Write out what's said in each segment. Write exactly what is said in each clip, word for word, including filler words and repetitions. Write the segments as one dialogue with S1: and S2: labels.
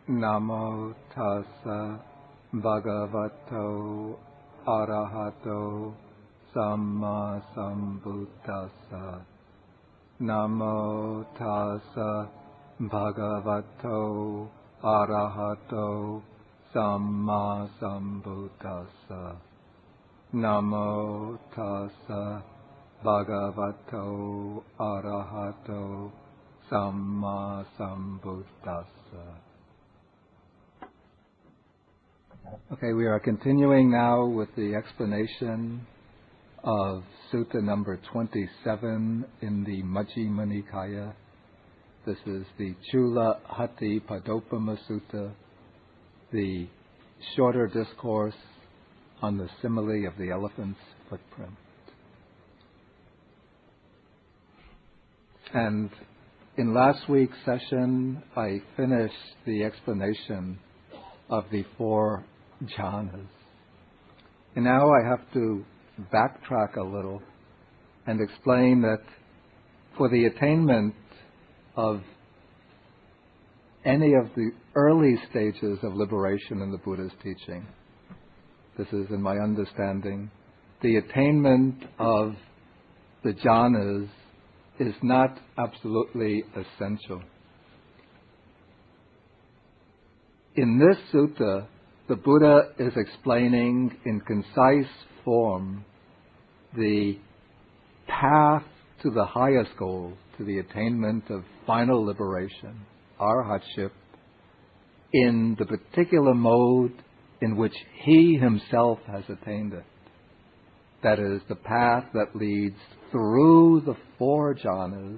S1: Namo tassa bhagavato arahato samma sambuddhassa. Namo tassa bhagavato arahato samma sambuddhassa. Namo tassa bhagavato arahato samma sambuddhassa. Okay, we are continuing now with the explanation of Sutta number twenty-seven in the Majjhima Nikaya. This is the Chula Hatti Padopama Sutta, the shorter discourse on the simile of the elephant's footprint. And in last week's session, I finished the explanation of the four jhanas. And now I have to backtrack a little and explain that for the attainment of any of the early stages of liberation in the Buddha's teaching, this is in my understanding, the attainment of the jhanas is not absolutely essential. In this sutta, the Buddha is explaining in concise form the path to the highest goal, to the attainment of final liberation, arhatship, in the particular mode in which he himself has attained it. That is, the path that leads through the four jhanas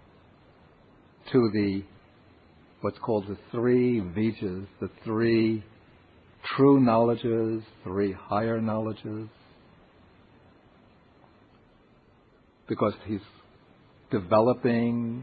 S1: to the what's called the three vijas, the three true knowledges, three higher knowledges, because he's developing,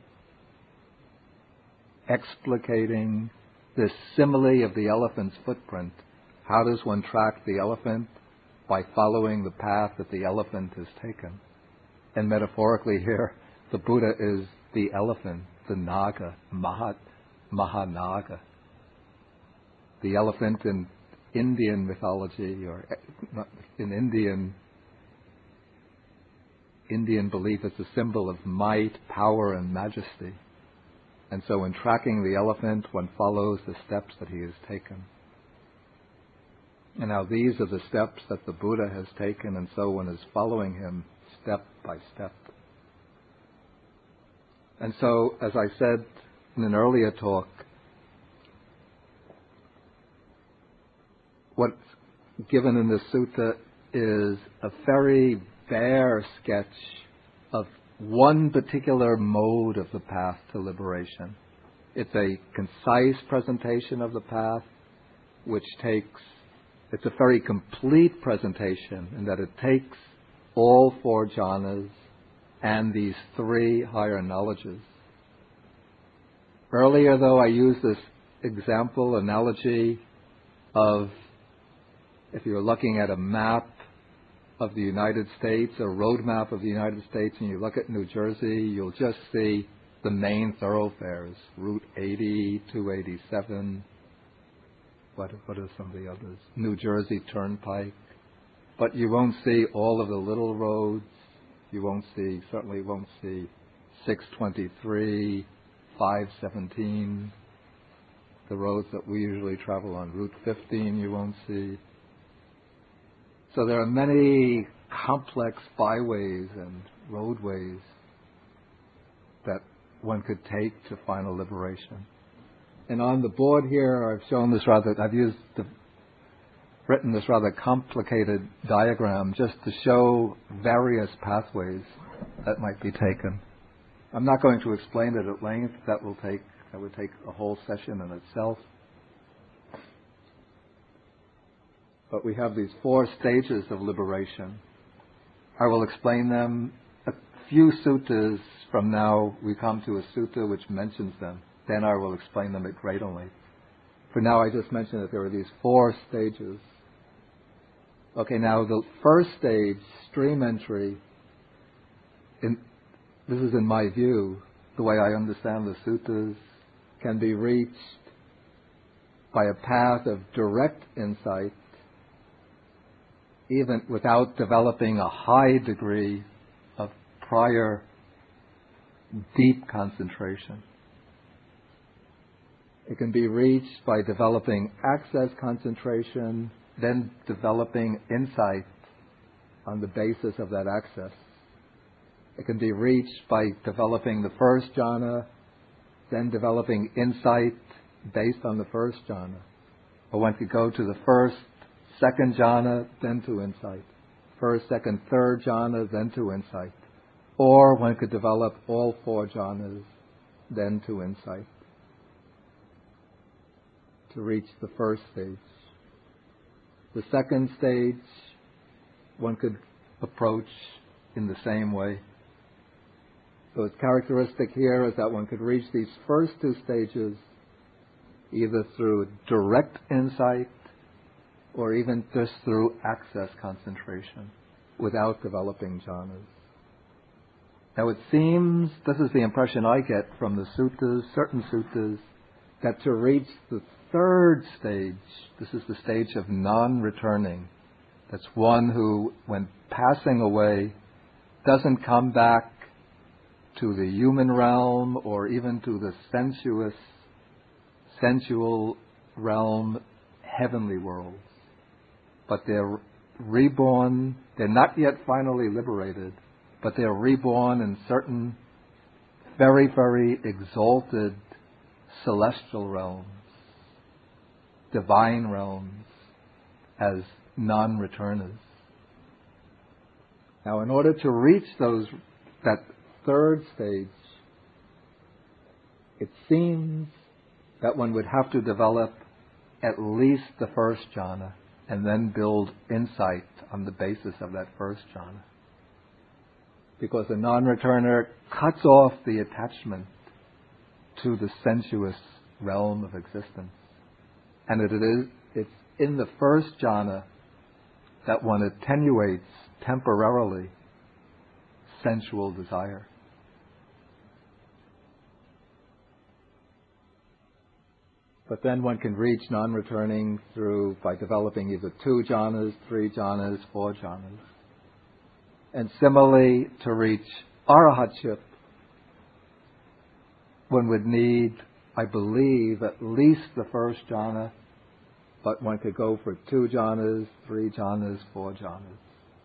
S1: explicating this simile of the elephant's footprint. How does one track the elephant? By following the path that the elephant has taken. And metaphorically here, the Buddha is the elephant, the naga, Mahat, Mahanaga. The elephant in Indian mythology, or in Indian Indian belief, is a symbol of might, power, and majesty. And so in tracking the elephant, one follows the steps that he has taken. And now these are the steps that the Buddha has taken, and so one is following him step by step. And so, as I said in an earlier talk, what's given in this sutta is a very bare sketch of one particular mode of the path to liberation. It's a concise presentation of the path, which takes, it's a very complete presentation in that it takes all four jhanas and these three higher knowledges. Earlier, though, I used this example, analogy of if you're looking at a map of the United States, a road map of the United States, and you look at New Jersey, you'll just see the main thoroughfares, Route eighty, two eighty-seven, what, what are some of the others? New Jersey Turnpike. But you won't see all of the little roads. You won't see, certainly won't see six twenty-three, five seventeen, the roads that we usually travel on. Route fifteen you won't see. So there are many complex byways and roadways that one could take to final liberation. And on the board here, I've shown this rather, I've used the, written this rather complicated diagram just to show various pathways that might be taken. I'm not going to explain it at length. That will take, that would take a whole session in itself. But we have these four stages of liberation. I will explain them. A few suttas from now, we come to a sutta which mentions them. Then I will explain them at greater length. For now, I just mentioned that there are these four stages. Okay, now the first stage, stream entry, in, this is in my view, the way I understand the suttas, can be reached by a path of direct insight, even without developing a high degree of prior deep concentration. It can be reached by developing access concentration, then developing insight on the basis of that access. It can be reached by developing the first jhana, then developing insight based on the first jhana. Or one could go to the first, second jhana, then to insight. First, second, third jhana, then to insight. Or one could develop all four jhanas, then to insight, to reach the first stage. The second stage, one could approach in the same way. So it's characteristic here is that one could reach these first two stages either through direct insight or even just through access concentration without developing jhanas. Now it seems, this is the impression I get from the suttas, certain suttas, that to reach the third stage, this is the stage of non-returning. That's one who, when passing away, doesn't come back to the human realm or even to the sensuous, sensual realm, heavenly worlds. But they're reborn, they're not yet finally liberated, but they're reborn in certain very, very exalted celestial realms, divine realms, as non-returners. Now, in order to reach those, that third stage, it seems that one would have to develop at least the first jhana and then build insight on the basis of that first jhana. Because a non-returner cuts off the attachment to the sensuous realm of existence. And it is, it's in the first jhana that one attenuates temporarily sensual desire. But then one can reach non-returning through, by developing either two jhanas, three jhanas, four jhanas. And similarly, to reach arahatship, one would need, I believe, at least the first jhana, but one could go for two jhanas, three jhanas, four jhanas.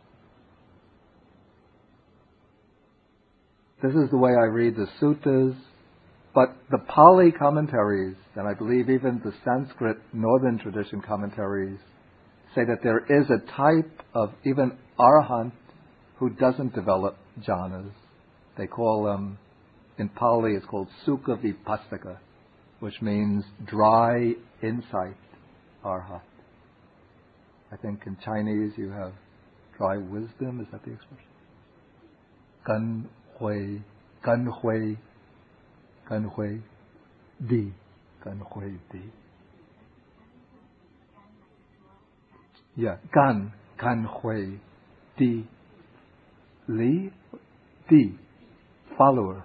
S1: This is the way I read the suttas, but the Pali commentaries, and I believe even the Sanskrit Northern tradition commentaries, say that there is a type of even arahant who doesn't develop jhanas. They call them, in Pali it's called Sukha Vipassaka, which means dry insight arhat. I think in Chinese you have dry wisdom, is that the expression? Gan hui, gan hui, gan hui di, gan hui di. Yeah, gan, gan hui di. Li, di, follower.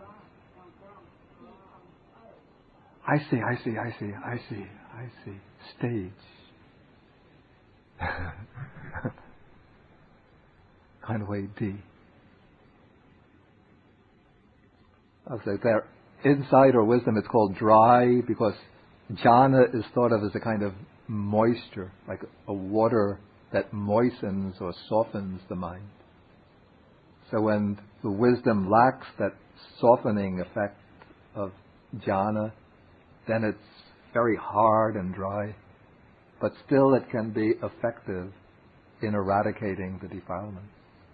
S1: I see, I see, I see, I see, I see. Stage. Kind way D. I'll say there, insight or wisdom, it's called dry because jhana is thought of as a kind of moisture, like a water that moistens or softens the mind. So when the wisdom lacks that softening effect of jhana, then it's very hard and dry, but still it can be effective in eradicating the defilements.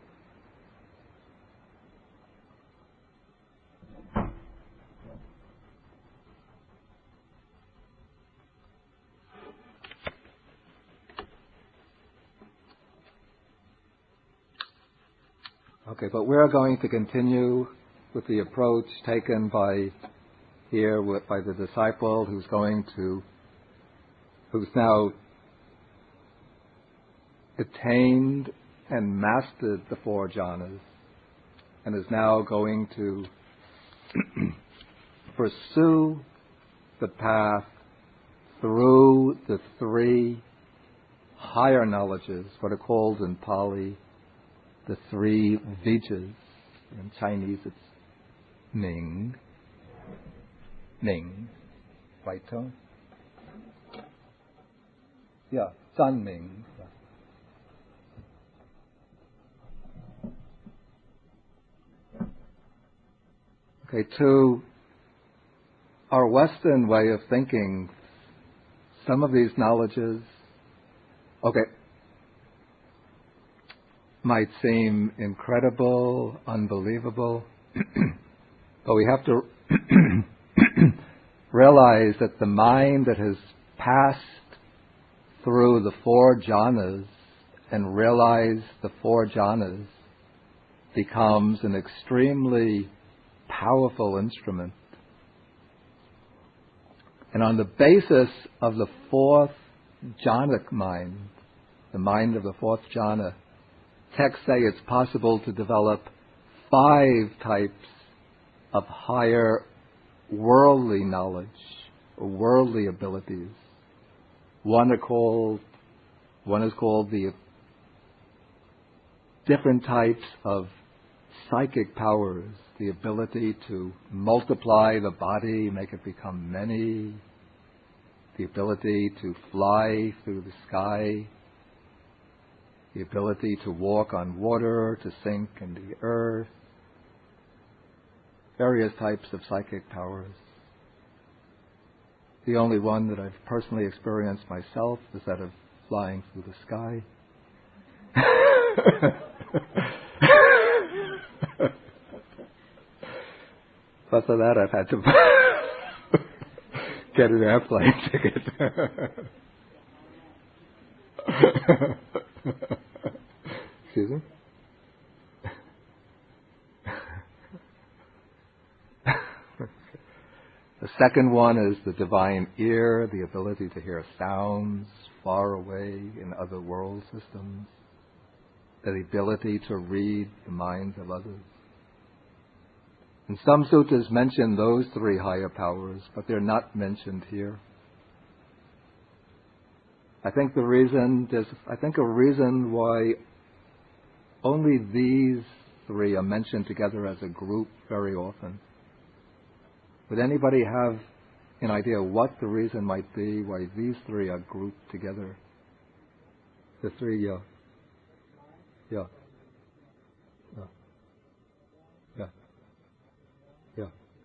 S1: Okay, but we're going to continue with the approach taken by here with, by the disciple who's going to, who's now attained and mastered the four jhanas and is now going to pursue the path through the three higher knowledges, what are called in Pali the three vijas. In Chinese it's Ming, Ming, right tone? Yeah, San Ming. Yeah. Okay, to our Western way of thinking, some of these knowledges, okay, might seem incredible, unbelievable, but we have to realize that the mind that has passed through the four jhanas and realized the four jhanas becomes an extremely powerful instrument. And on the basis of the fourth jhanic mind, the mind of the fourth jhana, texts say it's possible to develop five types of higher worldly knowledge or worldly abilities. One are called, one is called the different types of psychic powers, the ability to multiply the body, make it become many, the ability to fly through the sky, the ability to walk on water, to sink in the earth, various types of psychic powers. The only one that I've personally experienced myself is that of flying through the sky. But for that I've had to get an airplane ticket. Excuse me? The second one is the divine ear, the ability to hear sounds far away in other world systems, the ability to read the minds of others. And some sutras mention those three higher powers, but they're not mentioned here. I think the reason, there's, I think a reason why only these three are mentioned together as a group very often. Would anybody have an idea what the reason might be why these three are grouped together? The three, yeah. Yeah. Yeah. Yeah. Yeah.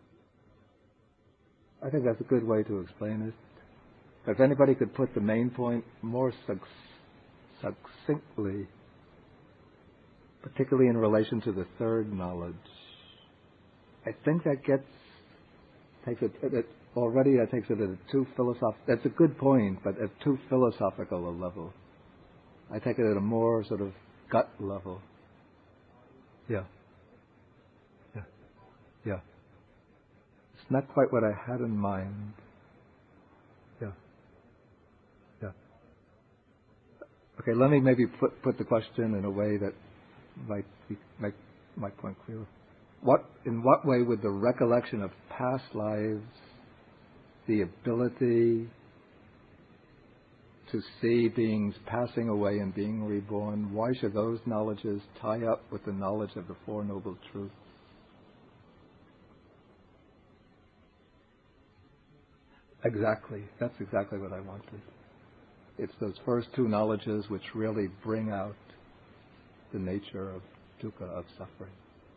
S1: I think that's a good way to explain it. If anybody could put the main point more succinctly, particularly in relation to the third knowledge, I think that gets takes it, it already that takes it at a too philosophical. That's a good point, but at too philosophical a level. I take it at a more sort of gut level. Yeah. Yeah. Yeah. It's not quite what I had in mind. Yeah. Yeah. Okay, let me maybe put put the question in a way that might be, make my point clearer. What, in what way would the recollection of past lives, the ability to see beings passing away and being reborn, why should those knowledges tie up with the knowledge of the Four Noble Truths? Exactly. That's exactly what I wanted. It's those first two knowledges which really bring out the nature of dukkha, of suffering.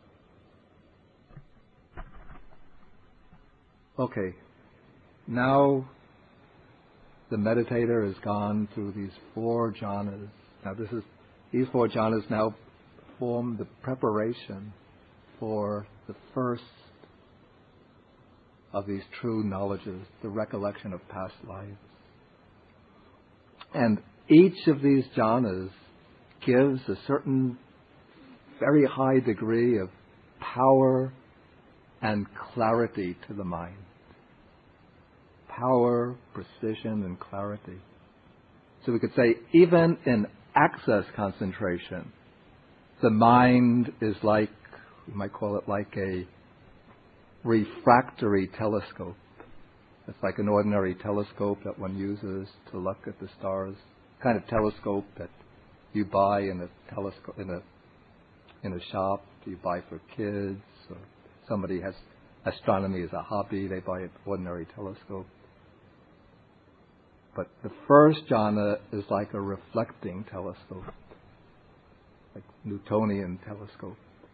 S1: Okay, now the meditator has gone through these four jhanas. Now this is, these four jhanas now form the preparation for the first of these true knowledges, the recollection of past lives. And each of these jhanas gives a certain very high degree of power and clarity to the mind. Power, precision, and clarity. So we could say even in access concentration, the mind is like, we might call it like a refractory telescope. It's like an ordinary telescope that one uses to look at the stars. Kind of telescope that you buy in a telescope in a in a shop. You buy for kids, or somebody has astronomy as a hobby. They buy an ordinary telescope. But the first jhana is like a reflecting telescope, like Newtonian telescope.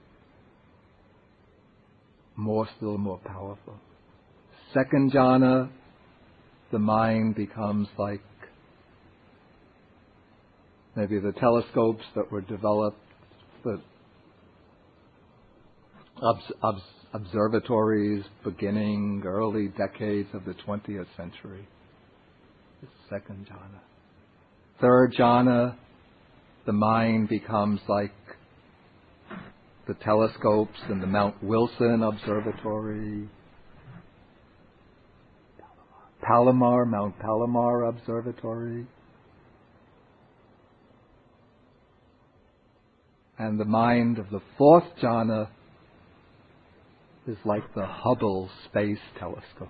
S1: More, still more powerful. Second jhana, the mind becomes like maybe the telescopes that were developed, the obs- obs- observatories beginning early decades of the twentieth century. The second jhana. Third jhana, the mind becomes like the telescopes in the Mount Wilson Observatory, Palomar, Mount Palomar Observatory. And the mind of the fourth jhana is like the Hubble Space Telescope.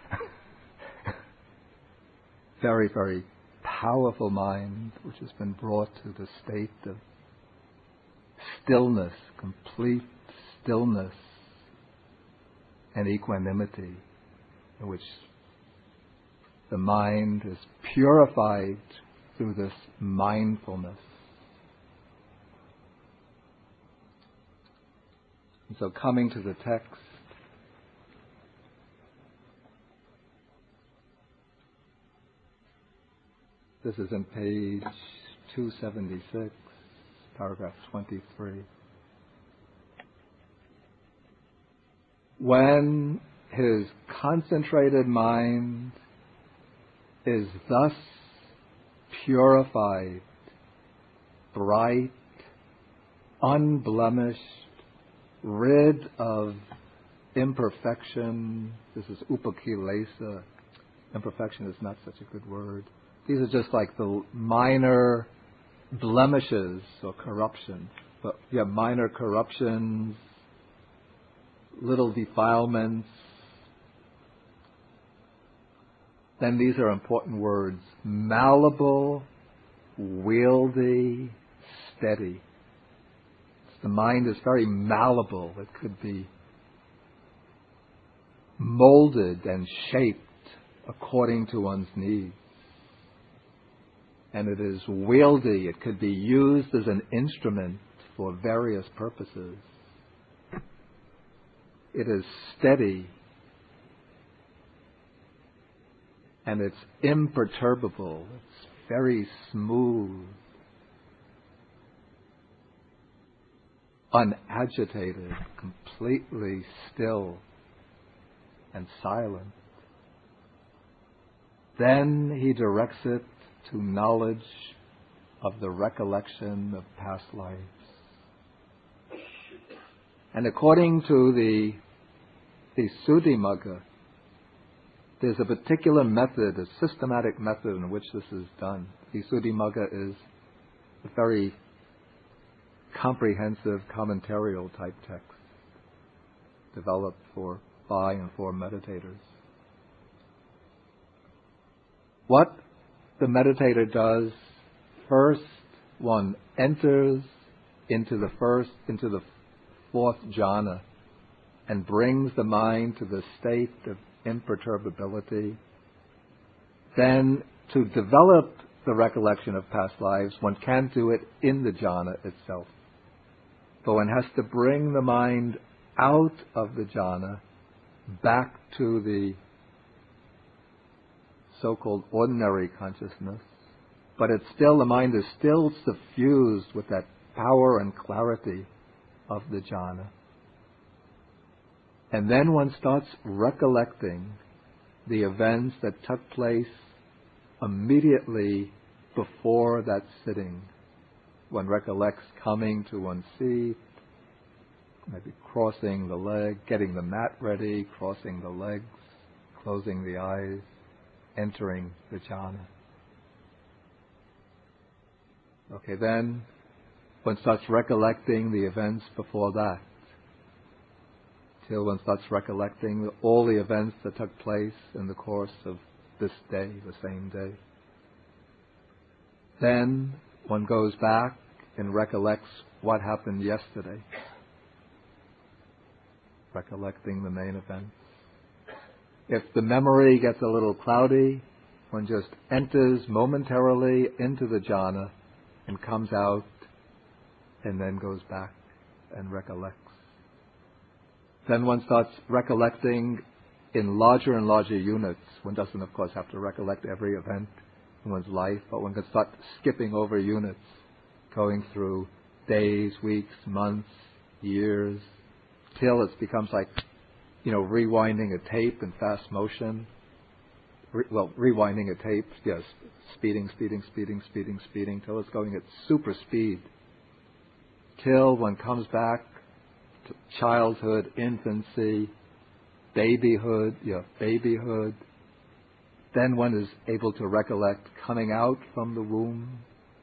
S1: Very, very powerful mind, which has been brought to the state of stillness, complete stillness and equanimity, in which the mind is purified through this mindfulness. And so coming to the text, this is in page two seventy-six, paragraph twenty-three. When his concentrated mind is thus purified, bright, unblemished, rid of imperfection. This is upakilesa. Imperfection is not such a good word. These are just like the minor blemishes or corruption. But you have minor corruptions, little defilements. Then these are important words. Malleable, wieldy, steady. The mind is very malleable. It could be molded and shaped according to one's needs. And it is wieldy. It could be used as an instrument for various purposes. It is steady. And it's imperturbable. It's very smooth. Unagitated, completely still and silent. Then he directs it to knowledge of the recollection of past lives. And according to the, the Suddhimagga, there's a particular method, a systematic method in which this is done. The Suddhimagga is a very comprehensive commentarial type text developed for by and for meditators. What the meditator does, first one enters into the first, into the fourth jhana and brings the mind to the state of imperturbability. Then to develop the recollection of past lives, one can't do it in the jhana itself. But one has to bring the mind out of the jhana back to the so-called ordinary consciousness. But it's still, the mind is still suffused with that power and clarity of the jhana. And then one starts recollecting the events that took place immediately before that sitting. One recollects coming to one's seat, maybe crossing the leg, getting the mat ready, crossing the legs, closing the eyes, entering the jhana. Okay, then one starts recollecting the events before that. till one starts recollecting all the events that took place in the course of this day, the same day. Then one goes back and recollects what happened yesterday, recollecting the main events. If the memory gets a little cloudy, one just enters momentarily into the jhana and comes out and then goes back and recollects. Then one starts recollecting in larger and larger units. One doesn't, of course, have to recollect every event in one's life, but one can start skipping over units, going through days, weeks, months, years, till it becomes like, you know, rewinding a tape in fast motion. Re- well, rewinding a tape, yes, speeding, speeding, speeding, speeding, speeding, till it's going at super speed. Till one comes back to childhood, infancy, babyhood, yeah, babyhood. Then one is able to recollect coming out from the womb,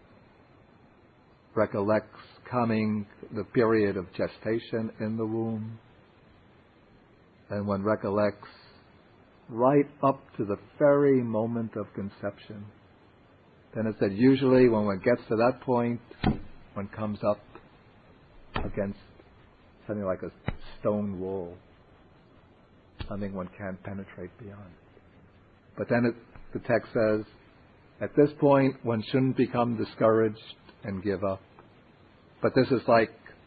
S1: recollects coming, the period of gestation in the womb, and one recollects right up to the very moment of conception. Then it said usually when one gets to that point, one comes up against something like a stone wall, something one can't penetrate beyond. But then it, the text says, at this point one shouldn't become discouraged and give up. But this is like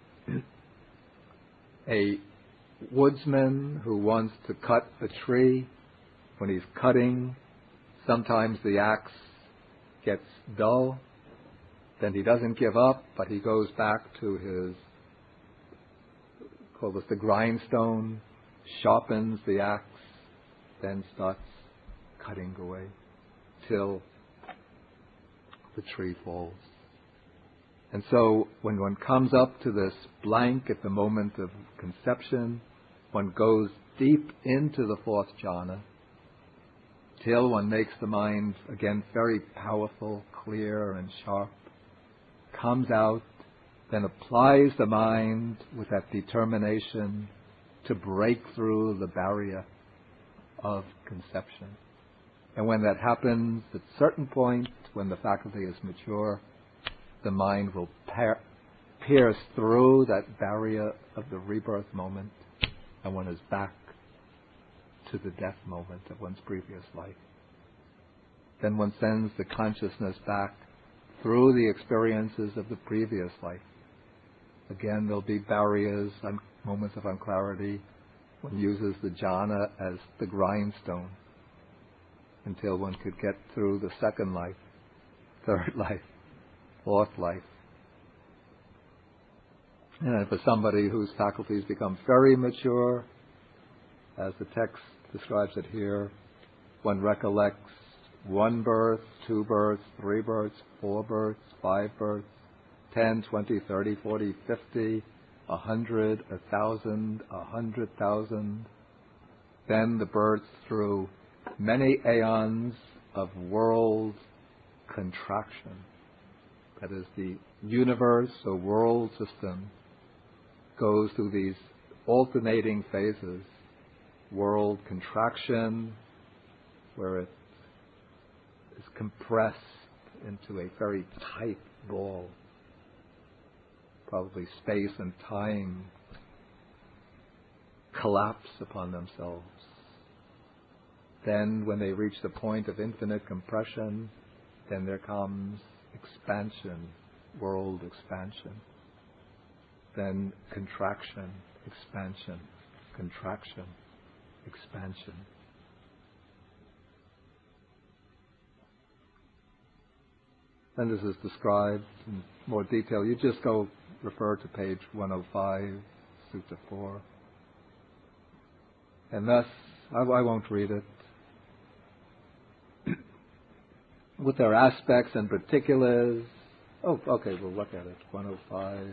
S1: a woodsman who wants to cut a tree. When he's cutting, sometimes the axe gets dull. Then he doesn't give up, but he goes back to his, call this the grindstone, sharpens the axe, then starts cutting away till the tree falls. And so when one comes up to this blank at the moment of conception, one goes deep into the fourth jhana till one makes the mind again very powerful, clear and sharp, comes out, then applies the mind with that determination to break through the barrier of conception. And when that happens, at a certain point, when the faculty is mature, the mind will par- pierce through that barrier of the rebirth moment, and one is back to the death moment of one's previous life. Then one sends the consciousness back through the experiences of the previous life. Again, there'll be barriers, un- moments of unclarity. One uses the jhana as the grindstone until one could get through the second life, third life, fourth life. And for somebody whose faculties become very mature, as the text describes it here, one recollects one birth, two births, three births, four births, five births, ten, twenty, thirty, forty, fifty, a hundred, a thousand, a hundred thousand. Then the births through many aeons of world contraction. That is, the universe or world system goes through these alternating phases. World contraction, where it is compressed into a very tight ball. Probably space and time collapse upon themselves. Then when they reach the point of infinite compression, then there comes expansion, world expansion. Then contraction, expansion, contraction, expansion. And this is described in more detail. You just go refer to page one oh five, Sutta four. And thus, I, I won't read it. With their aspects and particulars. Oh, okay, we'll look at it. one oh five.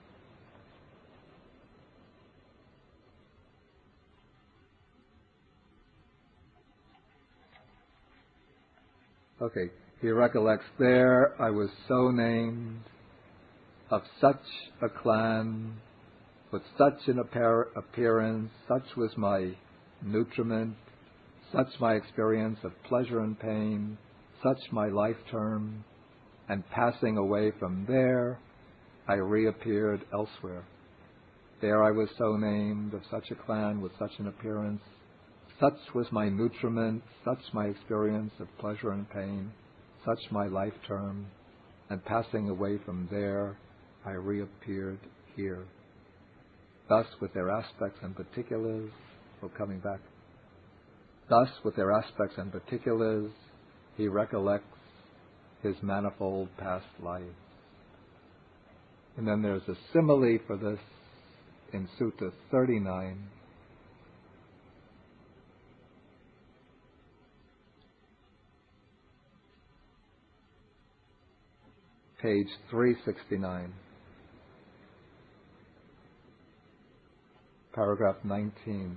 S1: Okay, he recollects there, I was so named, of such a clan, with such an appar- appearance, such was my nutriment, such my experience of pleasure and pain, such my life term, and passing away from there, I reappeared elsewhere. There I was so named, of such a clan, with such an appearance, such was my nutriment, such my experience of pleasure and pain, such my life term, and passing away from there, I reappeared here. Thus, with their aspects and particulars, or coming back, thus, with their aspects and particulars, he recollects his manifold past lives. And then there's a simile for this in Sutta thirty-nine. Page three sixty-nine. Paragraph nineteen.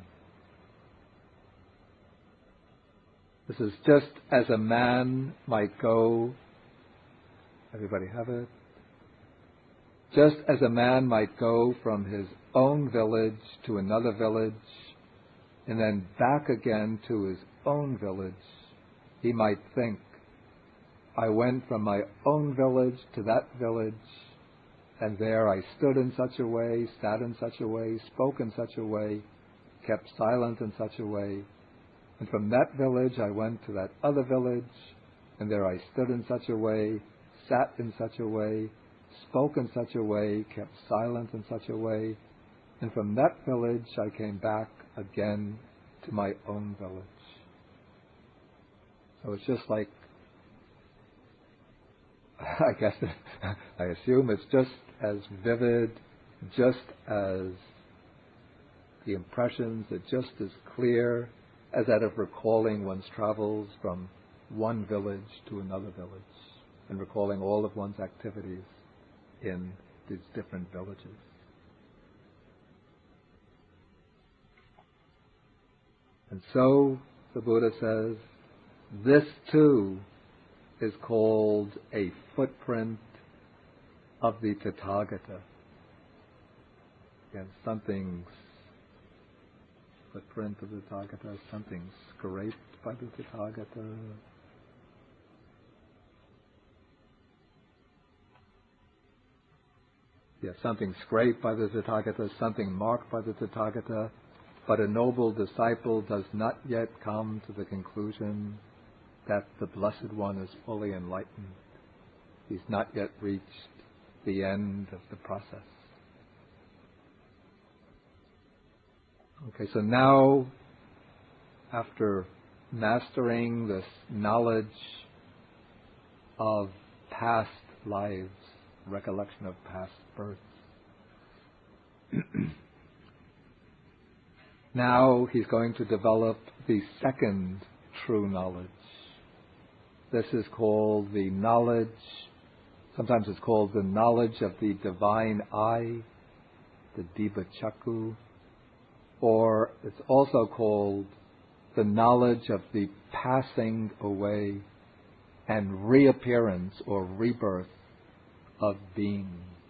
S1: This is just as a man might go, everybody have it? Just as a man might go from his own village to another village and then back again to his own village, he might think, I went from my own village to that village, and there I stood in such a way, sat in such a way, spoke in such a way, kept silent in such a way. And from that village I went to that other village, and there I stood in such a way, sat in such a way, spoke in such a way, kept silent in such a way. And from that village I came back again to my own village. So it's just like, I guess, I assume it's just as vivid, just as the impressions are just as clear as that of recalling one's travels from one village to another village and recalling all of one's activities in these different villages. And so, the Buddha says, this too is called a footprint of the Tathagata. Again, something's footprint of the Tathagata, something scraped by the Tathagata. Yes, something scraped by the Tathagata, something marked by the Tathagata, but a noble disciple does not yet come to the conclusion that the Blessed One is fully enlightened. He's not yet reached the end of the process. Okay, so now, after mastering this knowledge of past lives, recollection of past births, now he's going to develop the second true knowledge. This is called the knowledge, sometimes it's called the knowledge of the divine eye, the Diva Chakku, or it's also called the knowledge of the passing away and reappearance or rebirth of being.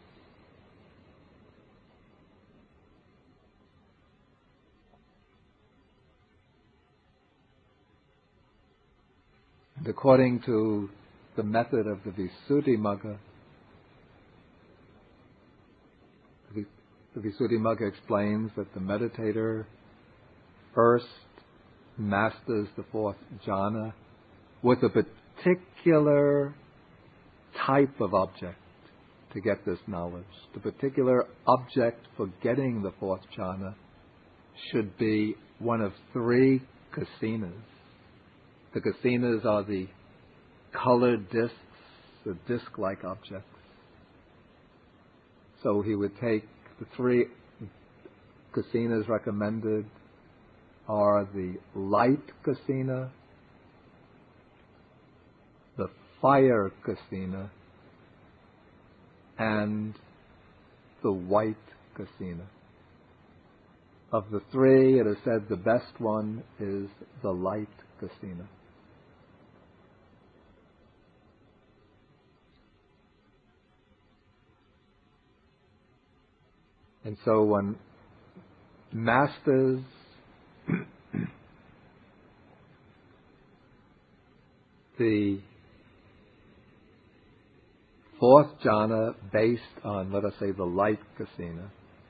S1: And according to the method of the Visuddhimagga, the Visuddhimagga explains that the meditator first masters the fourth jhana with a particular type of object to get this knowledge. The particular object for getting the fourth jhana should be one of three kasinas. The kasinas are the colored discs, the disc-like objects. So he would take the three kasinas recommended are the light kasina, the fire kasina, and the white kasina. Of the three, it is said the best one is the light kasina. And so one masters the fourth jhana based on, let us say, the light kasina,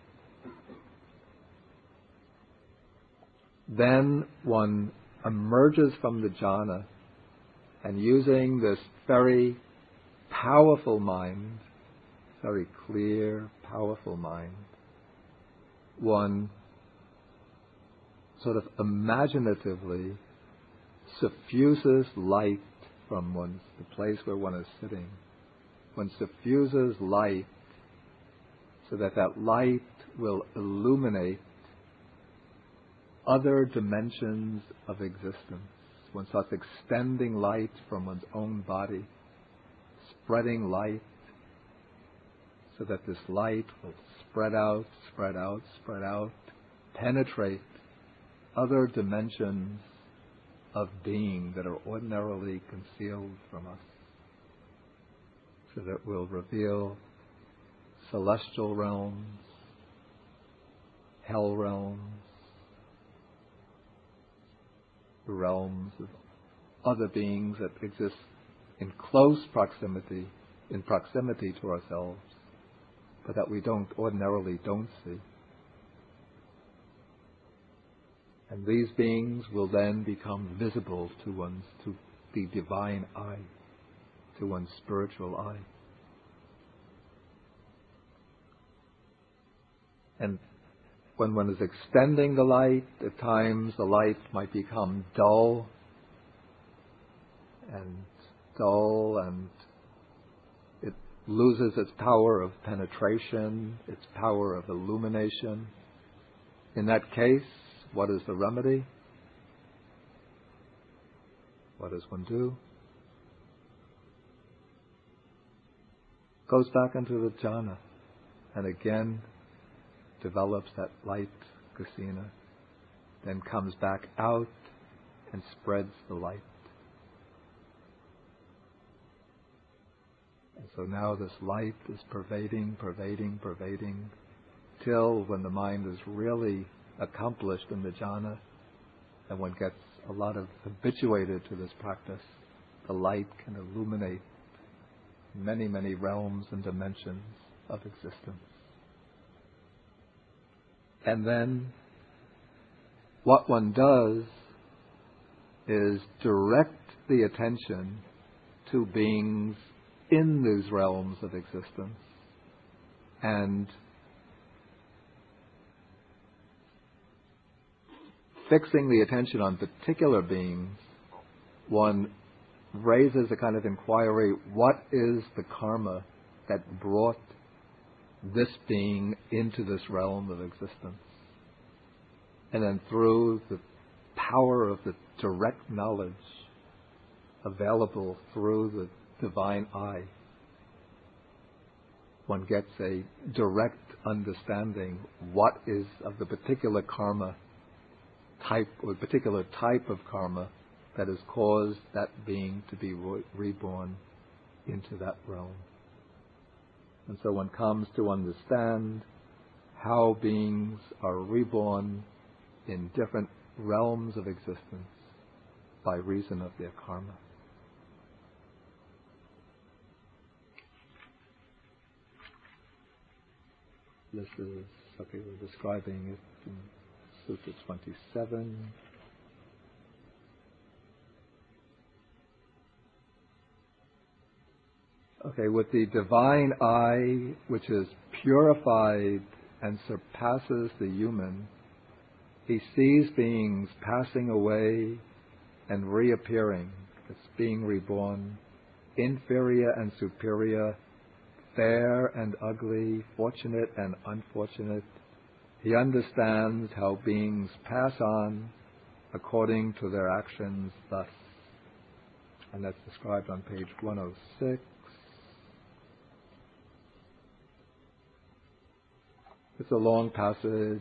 S1: then one emerges from the jhana and using this very powerful mind, very clear, powerful mind, one sort of imaginatively suffuses light from one's, the place where one is sitting. One suffuses light so that that light will illuminate other dimensions of existence. One starts extending light from one's own body, spreading light so that this light will spread out, spread out, spread out, penetrate other dimensions of being that are ordinarily concealed from us, so that will reveal celestial realms, hell realms, realms of other beings that exist in close proximity, in proximity to ourselves, but that we don't ordinarily don't see. And these beings will then become visible to one's, to the divine eye, to one's spiritual eye. And when one is extending the light, at times the light might become dull and dull and it loses its power of penetration, its power of illumination. In that case, what is the remedy? What does one do? Goes back into the jhana and again develops that light kasina, then comes back out and spreads the light. And so now this light is pervading, pervading, pervading, till when the mind is really accomplished in the jhana and one gets a lot of habituated to this practice, the light can illuminate many, many realms and dimensions of existence. And then what one does is direct the attention to beings in these realms of existence, and fixing the attention on particular beings, one raises a kind of inquiry, what is the karma that brought this being into this realm of existence? And then through the power of the direct knowledge available through the divine eye, one gets a direct understanding what is of the particular karma type or particular type of karma that has caused that being to be re- reborn into that realm. And so one comes to understand how beings are reborn in different realms of existence by reason of their karma. This is, okay, we're describing it in Sutta twenty-seven. Okay, with the divine eye, which is purified and surpasses the human, he sees beings passing away and reappearing, as being reborn, inferior and superior, fair and ugly, fortunate and unfortunate. He understands how beings pass on according to their actions thus. And that's described on page one oh six. It's a long passage.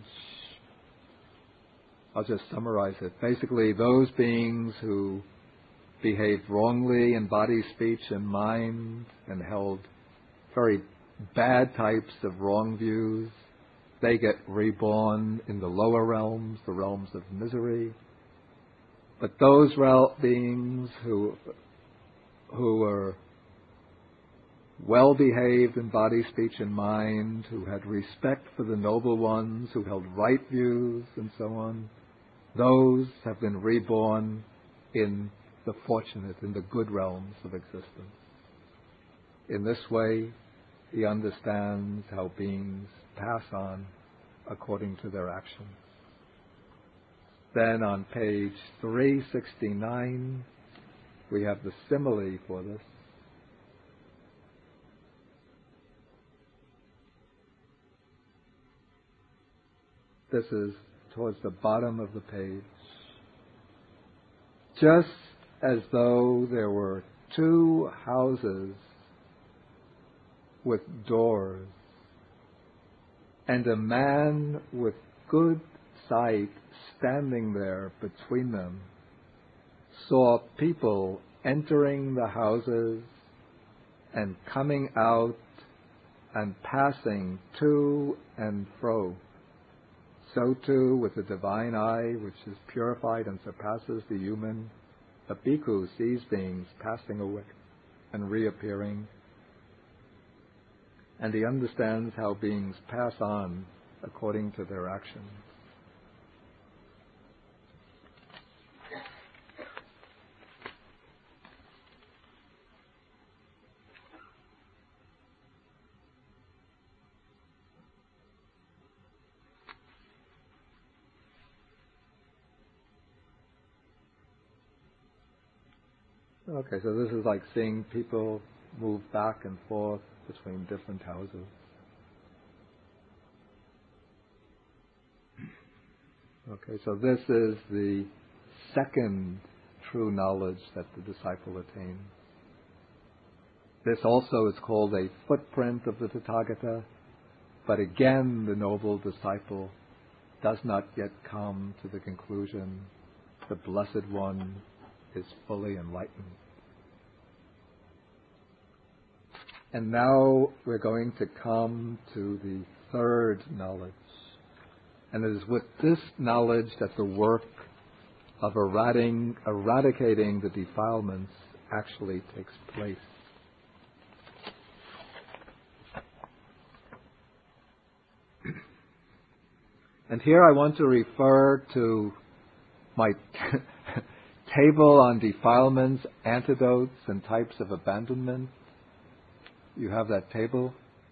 S1: I'll just summarize it. Basically, those beings who behaved wrongly in body, speech, and mind and held very bad types of wrong views they get reborn in the lower realms, the realms of misery. But those rel- beings who who were well behaved in body, speech, and mind, who had respect for the noble ones, who held right views, and so on, those have been reborn in the fortunate, in the good realms of existence. In this way, he understands how beings pass on according to their actions. Then on page three sixty-nine, we have the simile for this. This is towards the bottom of the page. Just as though there were two houses with doors, and a man with good sight standing there between them saw people entering the houses and coming out and passing to and fro. So too with the divine eye, which is purified and surpasses the human, a bhikkhu sees beings passing away and reappearing, and he understands how beings pass on according to their actions. Okay, so this is like seeing people move back and forth between different houses. Okay, so this is the second true knowledge that the disciple attains. This also is called a footprint of the Tathagata, but again the noble disciple does not yet come to the conclusion the Blessed One is fully enlightened. And now we're going to come to the third knowledge. And it is with this knowledge that the work of eradicating, eradicating the defilements actually takes place. And here I want to refer to my t- table on defilements, antidotes, and types of abandonment. You have that table?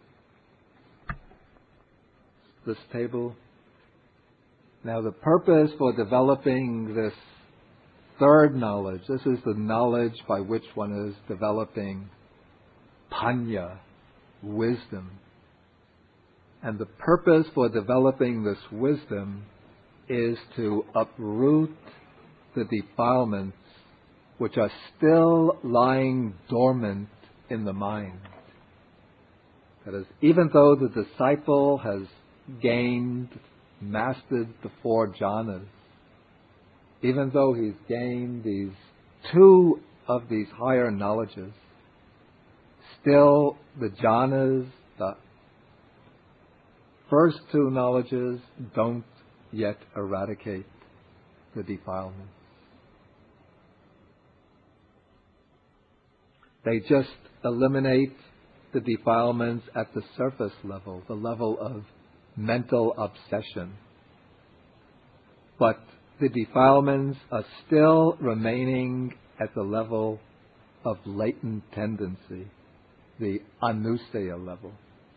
S1: This table. Now the purpose for developing this third knowledge, this is the knowledge by which one is developing panya, wisdom. And the purpose for developing this wisdom is to uproot the defilements which are still lying dormant in the mind. That is, even though the disciple has gained, mastered the four jhanas, even though he's gained these two of these higher knowledges, still the jhanas, the first two knowledges, don't yet eradicate the defilements. They just eliminate the defilements at the surface level, the level of mental obsession. But the defilements are still remaining at the level of latent tendency, the anusaya level.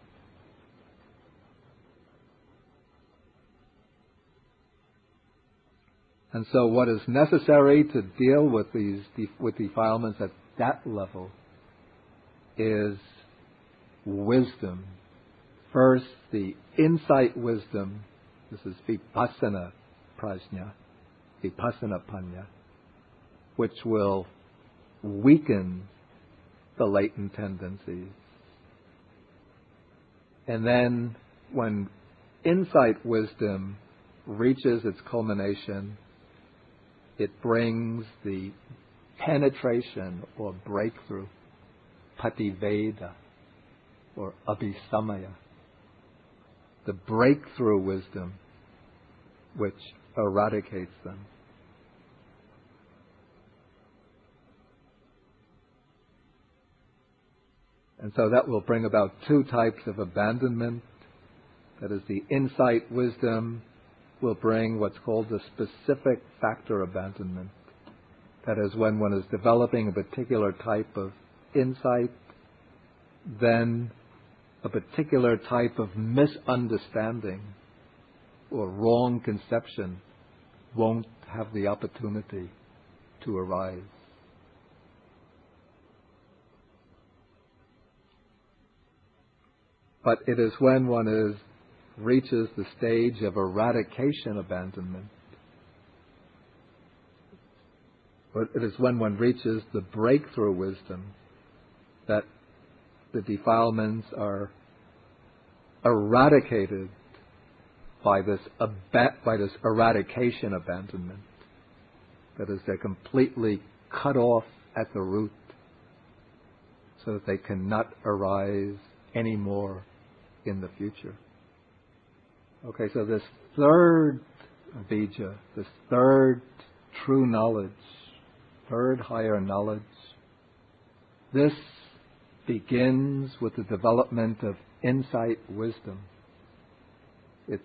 S1: And so what is necessary to deal with these with defilements at that level is wisdom. First, the insight wisdom. This is vipassana prajna, vipassana panya, which will weaken the latent tendencies. And then when insight wisdom reaches its culmination, it brings the penetration or breakthrough, pativeda, or abhisamaya. the breakthrough wisdom which eradicates them. And so that will bring about two types of abandonment. That is, the insight wisdom will bring what's called the specific factor abandonment. That is, when one is developing a particular type of insight, then a particular type of misunderstanding or wrong conception won't have the opportunity to arise. But it is when one is reaches the stage of eradication abandonment, but it is when one reaches the breakthrough wisdom that the defilements are eradicated by this ab- by this eradication abandonment. That is, they're completely cut off at the root so that they cannot arise anymore in the future. Okay, so this third bija, this third true knowledge, third higher knowledge, this begins with the development of insight wisdom. It's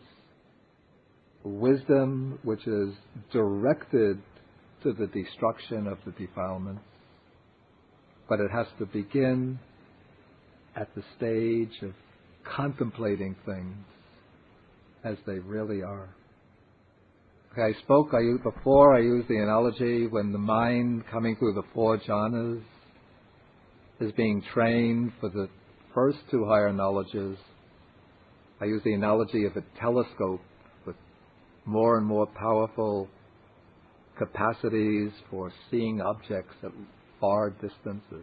S1: wisdom which is directed to the destruction of the defilements, but it has to begin at the stage of contemplating things as they really are. Okay, I spoke I used, before I used the analogy when the mind coming through the four jhanas is being trained for the first two higher knowledges. I use the analogy of a telescope with more and more powerful capacities for seeing objects at far distances,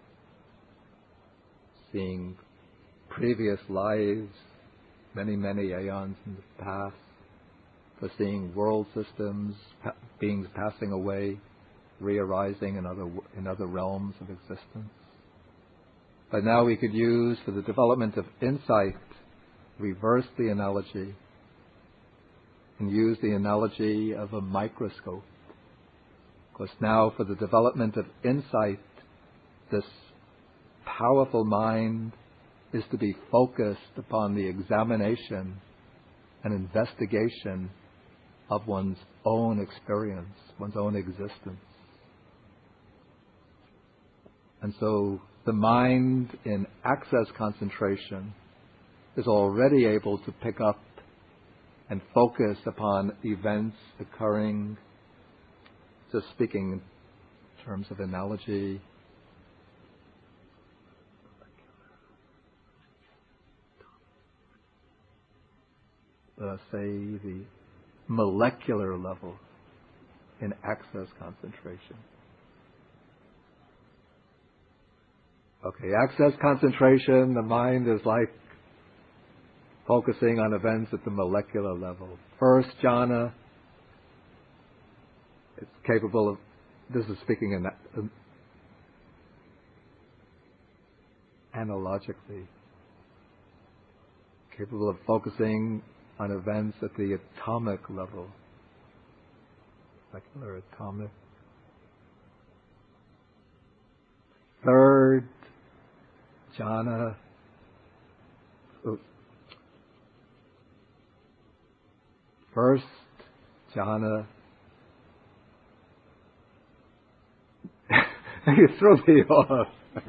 S1: seeing previous lives, many, many aeons in the past, for seeing world systems, pa- beings passing away, re-arising in other in other realms of existence. But now we could use, for the development of insight, reverse the analogy and use the analogy of a microscope. Because now, for the development of insight, this powerful mind is to be focused upon the examination and investigation of one's own experience, one's own existence. And so the mind in access concentration is already able to pick up and focus upon events occurring, just speaking in terms of analogy, uh, say the molecular level in access concentration. Okay, access concentration, the mind is like focusing on events at the molecular level. First jhana, it's capable of, this is speaking in, in, analogically, capable of focusing on events at the atomic level, molecular atomic. Third jhana, oh, first jhana, you threw me off.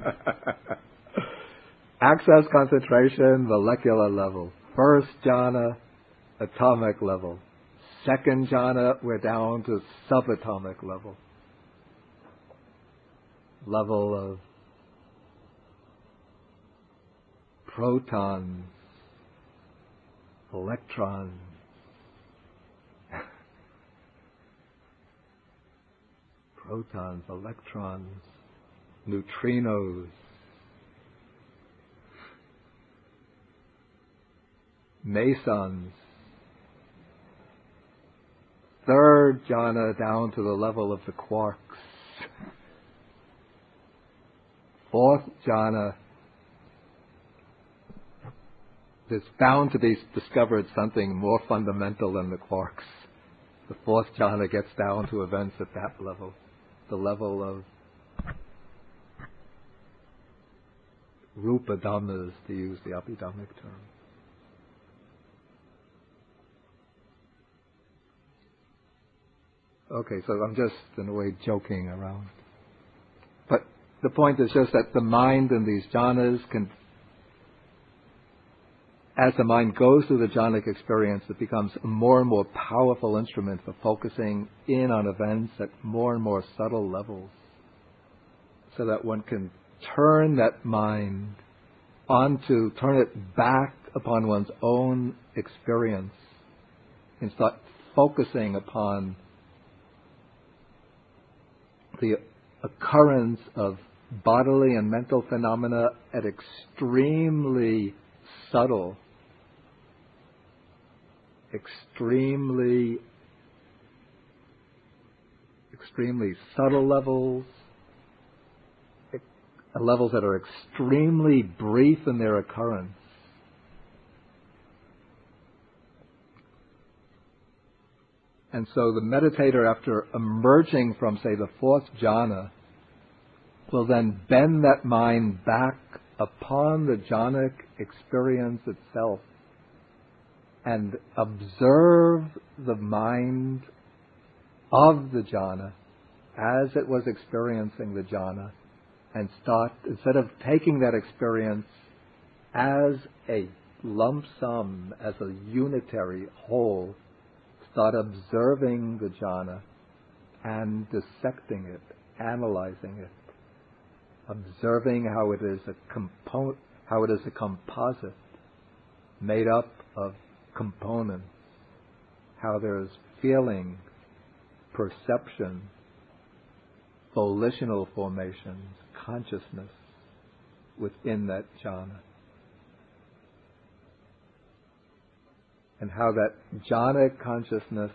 S1: Access concentration, molecular level. First jhana, atomic level. Second jhana, we're down to subatomic level. Level of protons, electrons, protons, electrons, neutrinos, mesons. Third jhana down to the level of the quarks. Fourth jhana, there's bound to be discovered something more fundamental than the quarks. The fourth jhana gets down to events at that level, the level of rupa dhammas, to use the Abhidhammic term. Okay, so I'm just, in a way, joking around. But the point is just that the mind in these jhanas can, as the mind goes through the jhanic experience, it becomes a more and more powerful instrument for focusing in on events at more and more subtle levels, so that one can turn that mind onto, turn it back upon one's own experience and start focusing upon the occurrence of bodily and mental phenomena at extremely subtle, extremely, extremely subtle levels, levels that are extremely brief in their occurrence. And so the meditator, after emerging from, say, the fourth jhana, will then bend that mind back upon the jhanic experience itself and observe the mind of the jhana as it was experiencing the jhana, and start, instead of taking that experience as a lump sum, as a unitary whole, start observing the jhana and dissecting it, analyzing it, observing how it is a component, how it is a composite made up of components, how there is feeling, perception, volitional formations, consciousness within that jhana. And how that jhanic consciousness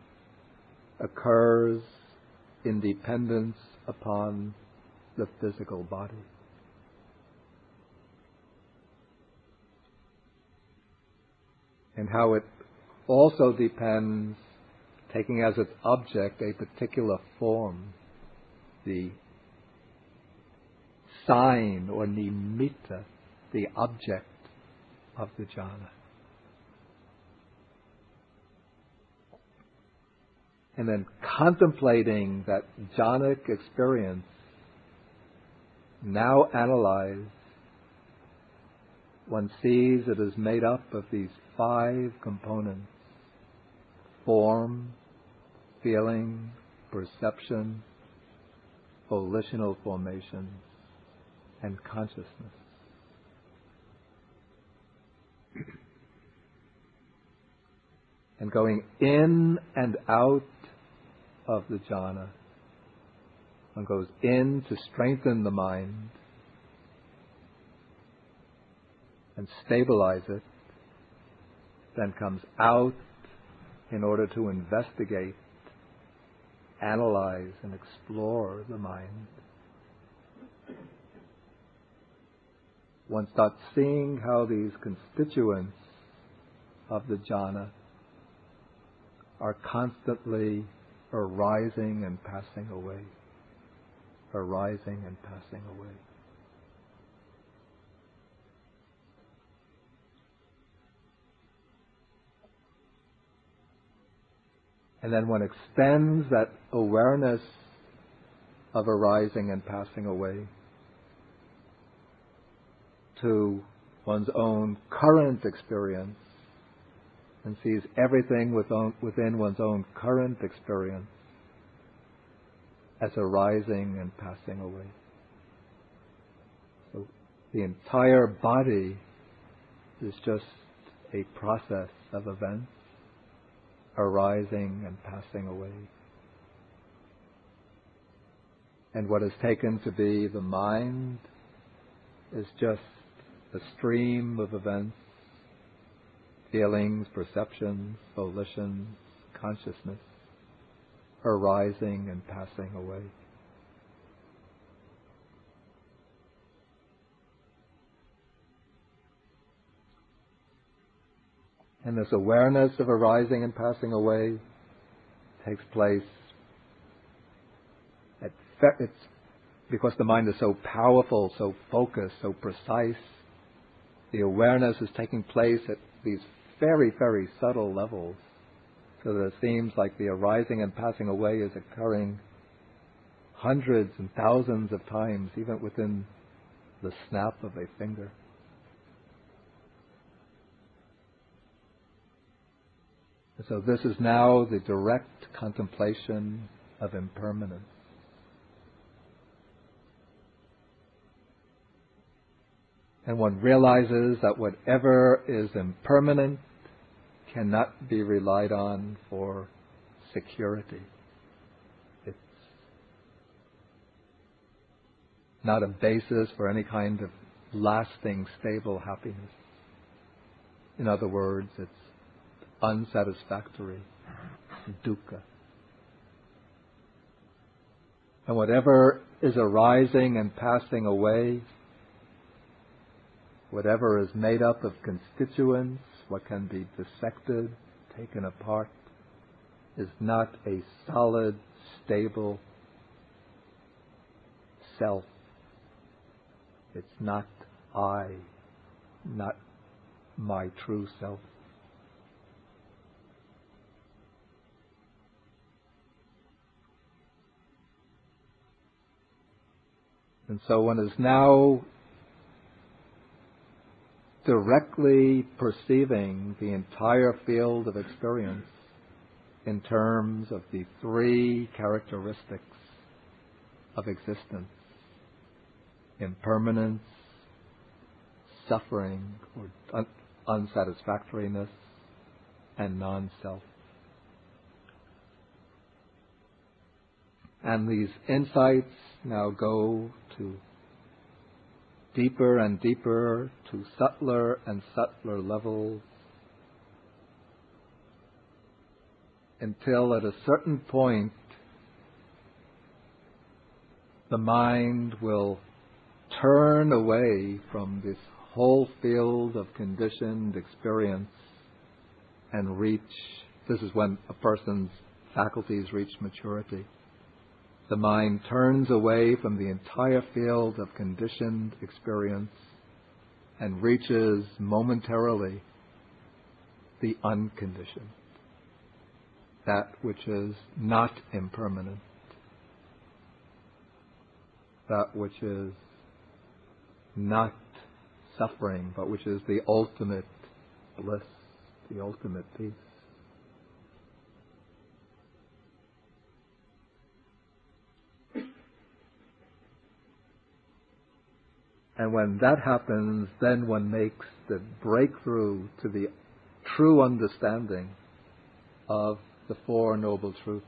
S1: occurs in dependence upon the physical body. And how it also depends, taking as its object a particular form, the sign or nimitta, the object of the jhana. And then contemplating that jhanic experience, now analyzed, one sees it is made up of these five components: form, feeling, perception, volitional formations, and consciousness. And going in and out of the jhana, one goes in to strengthen the mind and stabilize it, then comes out in order to investigate, analyze, and explore the mind. One starts seeing how these constituents of the jhana are constantly arising and passing away, arising and passing away. And then one extends that awareness of arising and passing away to one's own current experience and sees everything within one's own current experience as arising and passing away. So the entire body is just a process of events arising and passing away. And what is taken to be the mind is just a stream of events, feelings, perceptions, volitions, consciousness, arising and passing away. And this awareness of arising and passing away takes place. At fe- it's because the mind is so powerful, so focused, so precise. The awareness is taking place at these very, very subtle levels. So that it seems like the arising and passing away is occurring hundreds and thousands of times, even within the snap of a finger. And so this is now the direct contemplation of impermanence. And one realizes that whatever is impermanent cannot be relied on for security. It's not a basis for any kind of lasting, stable happiness. In other words, it's unsatisfactory, dukkha. And whatever is arising and passing away, whatever is made up of constituents, what can be dissected, taken apart, is not a solid, stable self. It's not I, not my true self. And so one is now directly perceiving the entire field of experience in terms of the three characteristics of existence: impermanence, suffering or un- unsatisfactoriness, and non-self. And these insights now go to deeper and deeper, to subtler and subtler levels, until at a certain point the mind will turn away from this whole field of conditioned experience and reach, this is when a person's faculties reach maturity. The mind turns away from the entire field of conditioned experience and reaches momentarily the unconditioned, that which is not impermanent, that which is not suffering, but which is the ultimate bliss, the ultimate peace. And when that happens, then one makes the breakthrough to the true understanding of the Four Noble Truths.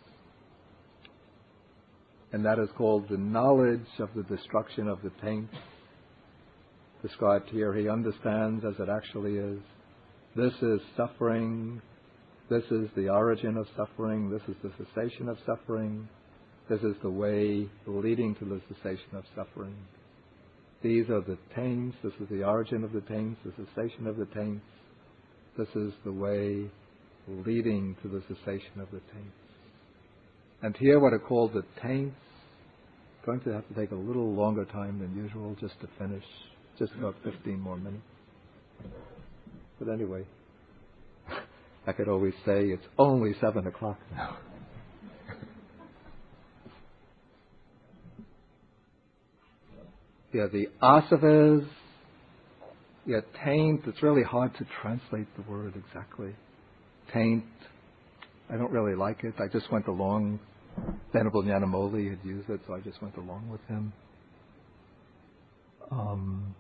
S1: And that is called the knowledge of the destruction of the taint. Described here, he understands as it actually is. This is suffering. This is the origin of suffering. This is the cessation of suffering. This is the way leading to the cessation of suffering. These are the taints. This is the origin of the taints, the cessation of the taints. This is the way leading to the cessation of the taints. And here what are called the taints, going to have to take a little longer time than usual just to finish, just about fifteen more minutes. But anyway, I could always say it's only seven o'clock now. Yeah, the asavas, yeah, taint, it's really hard to translate the word exactly. Taint, I don't really like it. I just went along. Venerable Nyanamoli had used it, so I just went along with him. Um,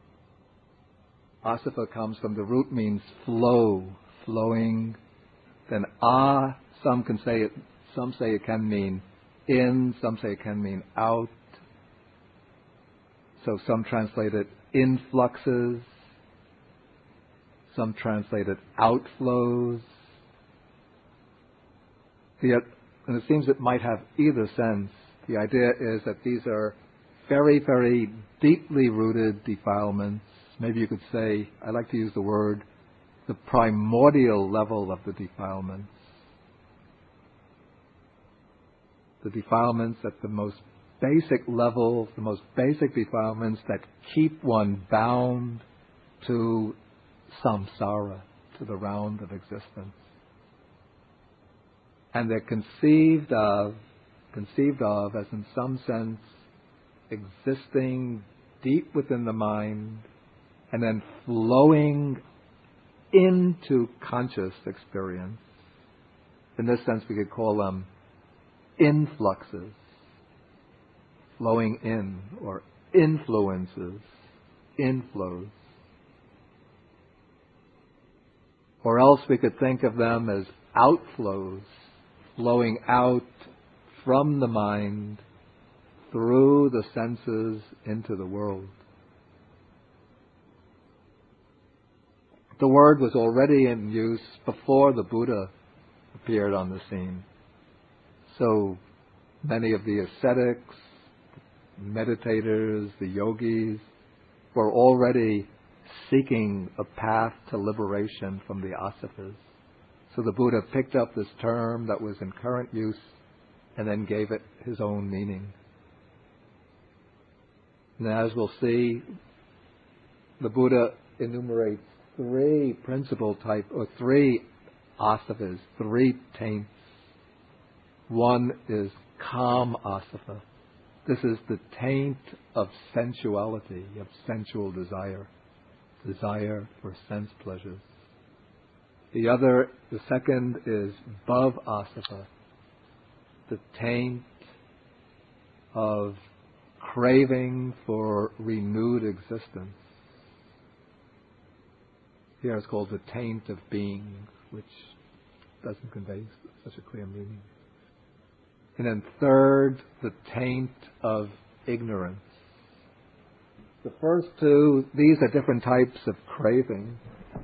S1: asava comes from the root means flow, flowing. Then ah, some can say it, some say it can mean in, some say it can mean out. So some translate it influxes, some translate it outflows. The, and it seems it might have either sense. The idea is that these are very, very deeply rooted defilements. Maybe you could say, I like to use the word the primordial level of the defilements. The defilements at the most basic level, the most basic defilements that keep one bound to samsara, to the round of existence. And they're conceived of, conceived of as in some sense existing deep within the mind and then flowing into conscious experience. In this sense, we could call them influxes, flowing in, or influences, inflows. Or else we could think of them as outflows, flowing out from the mind through the senses into the world. The word was already in use before the Buddha appeared on the scene. So many of the ascetics, meditators, the yogis were already seeking a path to liberation from the asavas. So the Buddha picked up this term that was in current use and then gave it his own meaning. And as we'll see, the Buddha enumerates three principal type, or three asavas, three taints. One is kam asava. This is the taint of sensuality, of sensual desire, desire for sense pleasures. The other, the second is bhav asava, the taint of craving for renewed existence. Here it's called the taint of being, which doesn't convey such a clear meaning. And then third, the taint of ignorance. The first two, these are different types of craving.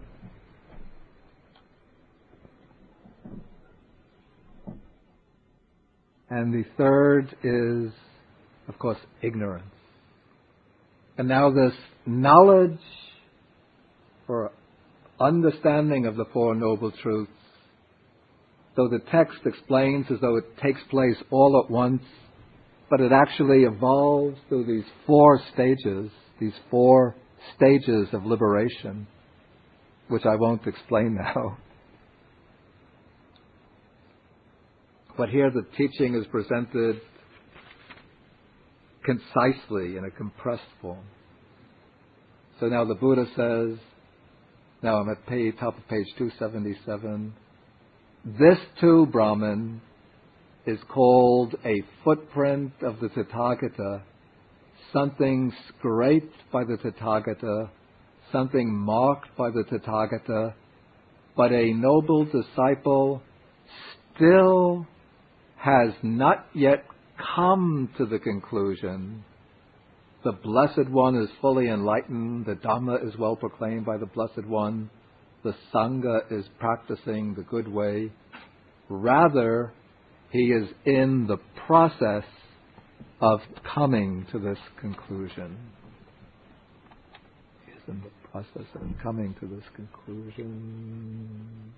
S1: And the third is, of course, ignorance. And now this knowledge or understanding of the Four Noble Truths, though the text explains as though it takes place all at once, but it actually evolves through these four stages, these four stages of liberation, which I won't explain now. But here the teaching is presented concisely in a compressed form. So now the Buddha says, now I'm at page, top of page two seventy-seven, this too, Brahman, is called a footprint of the Tathagata, something scraped by the Tathagata, something marked by the Tathagata, but a noble disciple still has not yet come to the conclusion. The Blessed One is fully enlightened, the Dhamma is well proclaimed by the Blessed One, the Sangha is practicing the good way. Rather, he is in the process of coming to this conclusion. He is in the process of coming to this conclusion.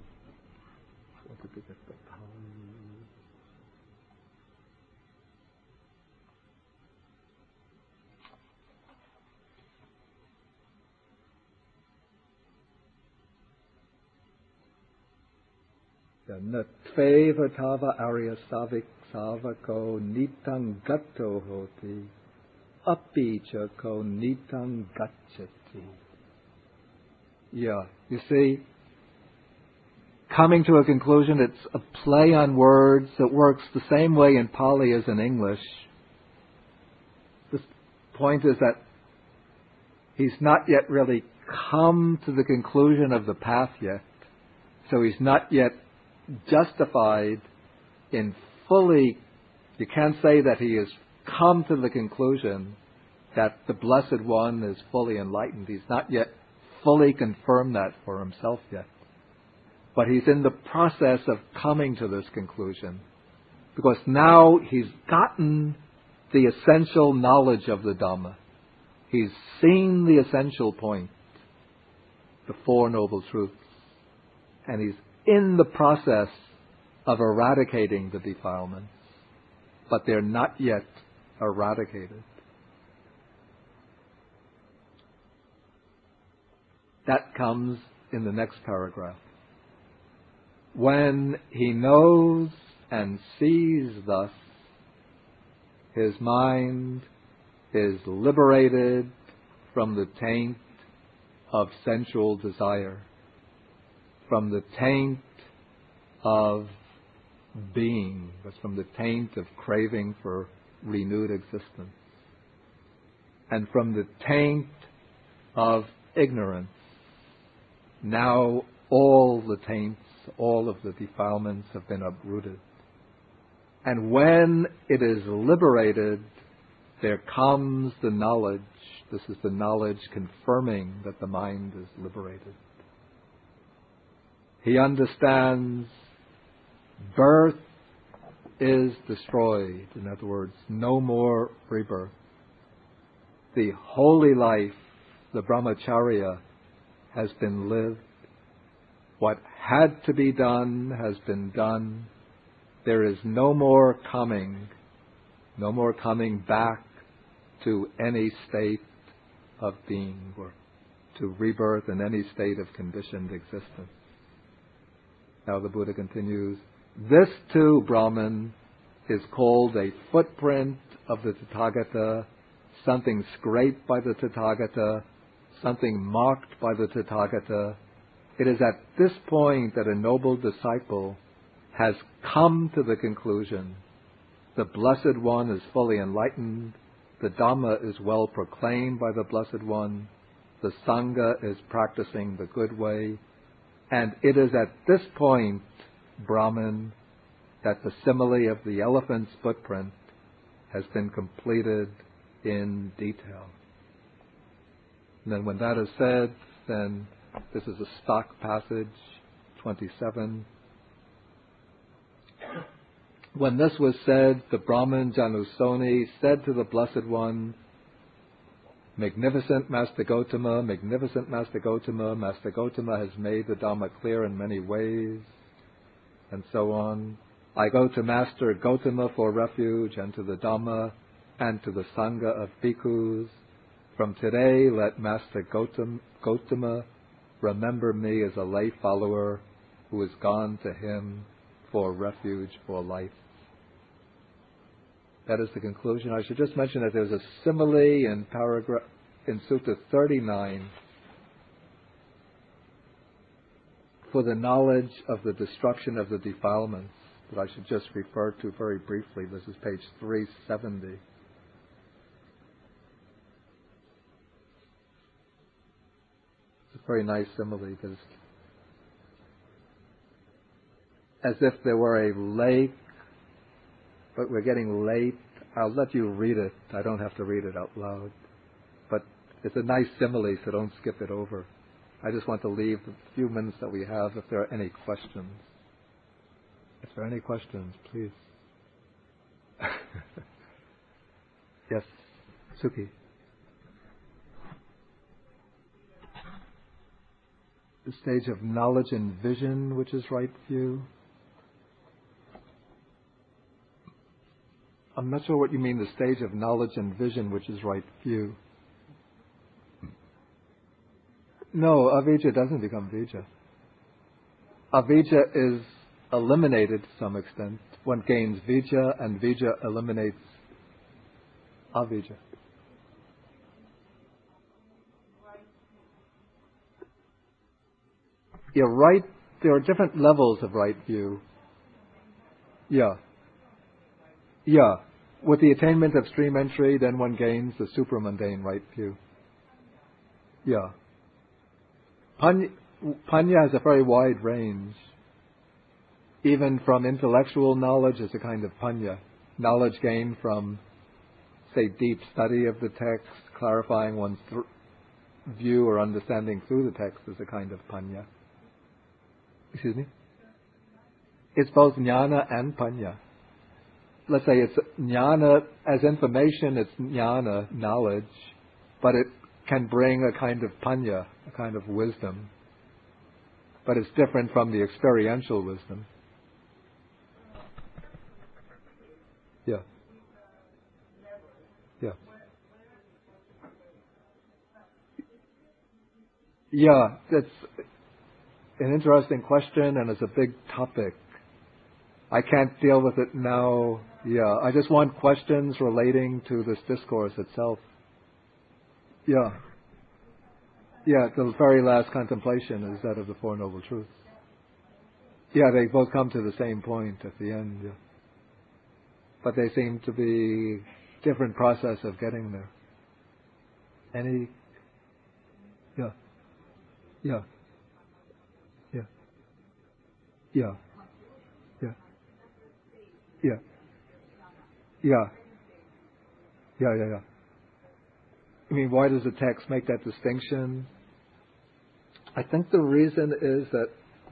S1: Natveva tava arya savik savako nitang gatto hoti apicha ko nitang gacchati. Yeah, you see, coming to a conclusion, it's a play on words that works the same way in Pali as in English. The point is that he's not yet really come to the conclusion of the path yet, so he's not yet justified in fully, you can't say that he has come to the conclusion that the Blessed One is fully enlightened. He's not yet fully confirmed that for himself yet. But he's in the process of coming to this conclusion, because now he's gotten the essential knowledge of the Dhamma. He's seen the essential point. the Four Noble Truths. And he's in the process of eradicating the defilements, but they're not yet eradicated. That comes in the next paragraph. When he knows and sees thus, his mind is liberated from the taint of sensual desire, from the taint of being, that's from the taint of craving for renewed existence, and from the taint of ignorance. Now all the taints, all of the defilements have been uprooted. And when it is liberated, there comes the knowledge. This is the knowledge confirming that the mind is liberated. He understands birth is destroyed. In other words, no more rebirth. The holy life, the brahmacharya, has been lived. What had to be done has been done. There is no more coming, no more coming back to any state of being or to rebirth in any state of conditioned existence. Now the Buddha continues, this too, Brahman, is called a footprint of the Tathagata, something scraped by the Tathagata, something marked by the Tathagata. It is at this point that a noble disciple has come to the conclusion the Blessed One is fully enlightened, the Dhamma is well proclaimed by the Blessed One, the Sangha is practicing the good way, and it is at this point, Brahman, that the simile of the elephant's footprint has been completed in detail. And then when that is said, then this is a stock passage, twenty-seven. When this was said, the Brahman Janusoni said to the Blessed One, Magnificent Master Gotama, Magnificent Master Gotama, Master Gotama has made the Dhamma clear in many ways, and so on. I go to Master Gotama for refuge, and to the Dhamma, and to the Sangha of bhikkhus. From today, let Master Gotama, Gotama remember me as a lay follower who has gone to him for refuge for life. That is the conclusion. I should just mention that there's a simile in paragraph in Sutta thirty-nine for the knowledge of the destruction of the defilements that I should just refer to very briefly. This is page three seventy. It's a very nice simile because as if there were a lake, but we're getting late. I'll let you read it. I don't have to read it out loud. But it's a nice simile, so don't skip it over. I just want to leave the few minutes that we have if there are any questions. If there are any questions, please. Yes, Suki. The stage of knowledge and vision, which is right view. I'm not sure what you mean, the stage of knowledge and vision, which is right view. No, avijja doesn't become vijja. Avijja is eliminated to some extent. One gains vijja, and vijja eliminates avijja. You're right. There are different levels of right view. Yeah. Yeah. With the attainment of stream entry, then one gains the supramundane right view. Yeah. Panya, Panya has a very wide range. Even from intellectual knowledge is a kind of Panya. Knowledge gained from, say, deep study of the text, clarifying one's th- view or understanding through the text is a kind of Panya. Excuse me? It's both jnana and Panya. Let's say it's jnana, as information, it's jnana, knowledge, but it can bring a kind of panya, a kind of wisdom. but it's different from the experiential wisdom. Yeah. Yeah. Yeah, that's an interesting question, and it's a big topic. I can't deal with it now. Yeah, I just want questions relating to this discourse itself. Yeah. Yeah, the very last contemplation is that of the Four Noble Truths. Yeah, they both come to the same point at the end. Yeah. But they seem to be different process of getting there. Any? Yeah. Yeah. Yeah. Yeah. Yeah. Yeah. Yeah. Yeah, yeah, yeah. I mean, why does the text make that distinction? I think the reason is that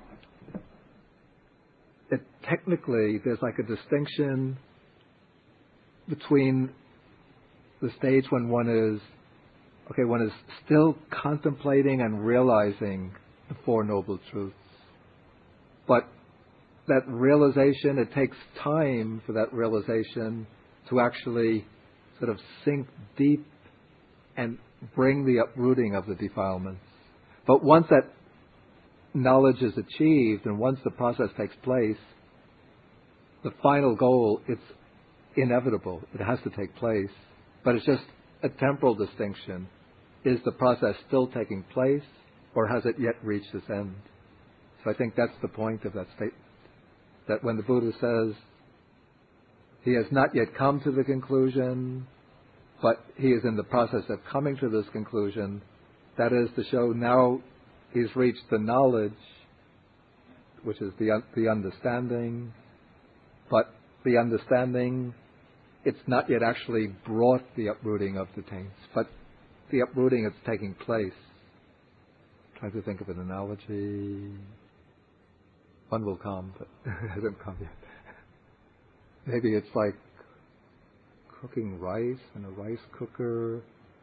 S1: it technically there's like a distinction between the stage when one is, okay, one is still contemplating and realizing the Four Noble Truths. But that realization, it takes time for that realization to actually sort of sink deep and bring the uprooting of the defilements. But once that knowledge is achieved and once the process takes place, the final goal, it's inevitable. It has to take place. But it's just a temporal distinction. Is the process still taking place or has it yet reached its end? So I think that's the point of that statement. That when the Buddha says he has not yet come to the conclusion, but he is in the process of coming to this conclusion, that is to show now he's reached the knowledge, which is the the understanding, but the understanding, it's not yet actually brought the uprooting of the taints, but the uprooting is taking place. Trying to think of an analogy. One will come, but it hasn't come yet. Maybe it's like cooking rice in a rice cooker.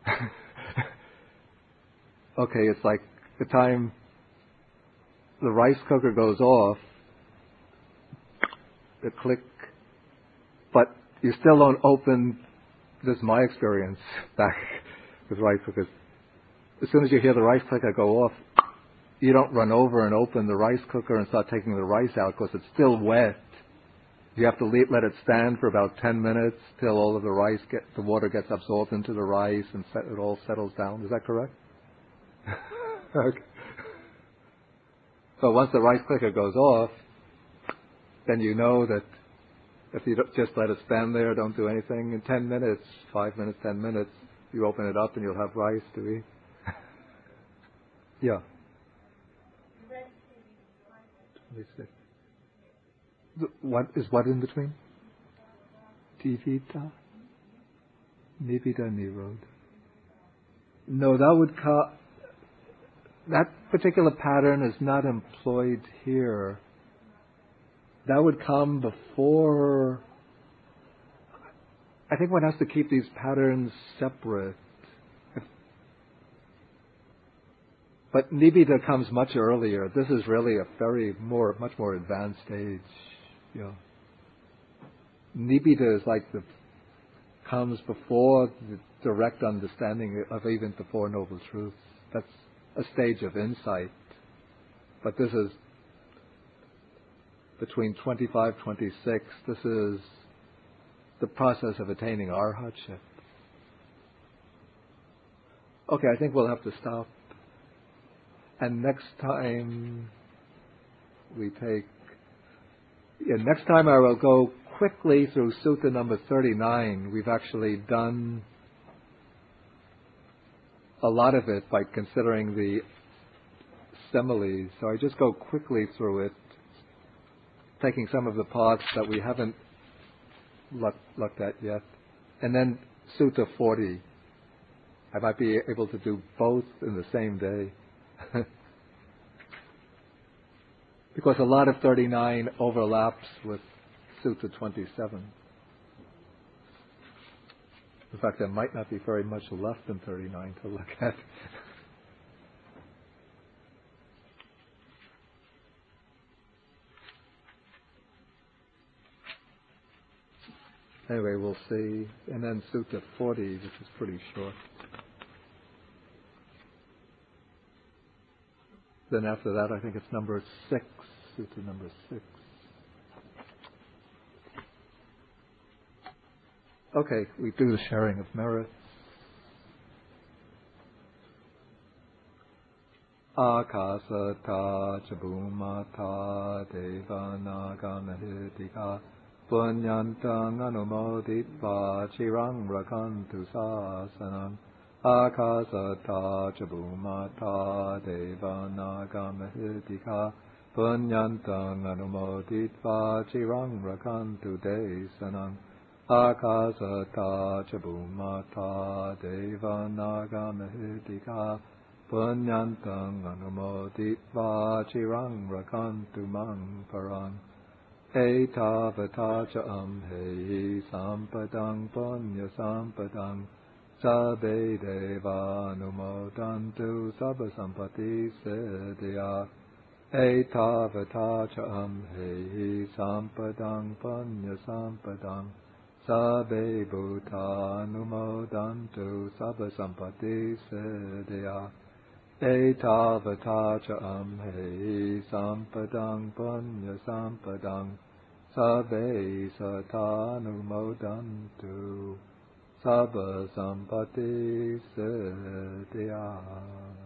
S1: Okay, it's like the time the rice cooker goes off, the click, but you still don't open, this is my experience back with rice cookers. As soon as you hear the rice cooker go off, you don't run over and open the rice cooker and start taking the rice out because it's still wet. You have to leave, let it stand for about ten minutes till all of the rice get, the water gets absorbed into the rice and set, it all settles down. Is that correct? Okay. So once the rice cooker goes off, then you know that if you don't just let it stand there, don't do anything, in ten minutes, five minutes, ten minutes, you open it up and you'll have rice to eat. Yeah. twenty-six. What is what in between? Tivita? Nibida Nirod. No, that would co- that particular pattern is not employed here. That would come before. I think one has to keep these patterns separate. But Nibbida comes much earlier. This is really a very more, much more advanced stage. Yeah. Nibbida is like the comes before the direct understanding of even the Four Noble Truths. That's a stage of insight. But this is between twenty-five, twenty-six. This is the process of attaining arhatship. Okay, I think we'll have to stop. And next time we take, yeah, next time I will go quickly through Sutta number thirty-nine. We've actually done a lot of it by considering the similes. So I just go quickly through it, taking some of the parts that we haven't looked, looked at yet. And then Sutta forty. I might be able to do both in the same day. Because a lot of thirty-nine overlaps with Sutta twenty-seven. In fact, there might not be very much left in thirty-nine to look at. Anyway, we'll see. And then Sutta forty, which is pretty short. Then after that, I think it's number six, Sutta number six. Okay, we do the sharing of merits. Akasata chabumata devanaga mahitika punyantang anumoditva chirang rakantu sasanam. Akasata chabumata devanaga mahitika punyantang anumoditva chirang rakantu desanam. Akasata chabumata devanaga mahitika punyantang anumoditva chirang rakantu mang parang. Etavata cha amhehi sampadang punya sampadang sabbe deva anumodantu sabba sampati siddhya. Etavata cha amhehi sampadang punya sampadang sabbe bhuta anumodantu sabba sampati siddhya. Etavata cha amhehi sampadang punya sampadang sabbe satanumodantu sabba sampati siddhya.